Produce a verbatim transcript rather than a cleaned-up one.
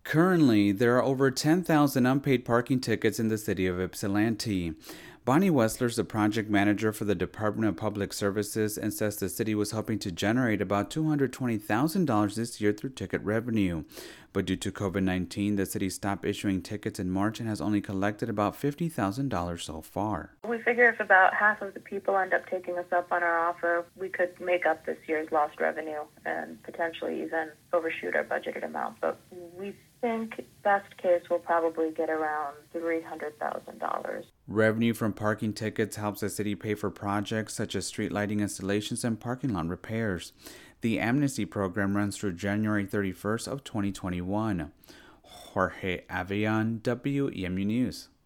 Currently, there are over ten thousand unpaid parking tickets in the city of Ypsilanti. Bonnie Wessler is the project manager for the Department of Public Services and says the city was hoping to generate about two hundred twenty thousand dollars this year through ticket revenue. But due to COVID nineteen, the city stopped issuing tickets in March and has only collected about fifty thousand dollars so far. We figure if about half of the people end up taking us up on our offer, we could make up this year's lost revenue and potentially even overshoot our budgeted amount. But we think best case we'll probably get around three hundred thousand dollars. Revenue from parking tickets helps the city pay for projects such as street lighting installations and parking lot repairs. The amnesty program runs through January thirty-first of twenty twenty-one. Jorge Avian, W E M U News.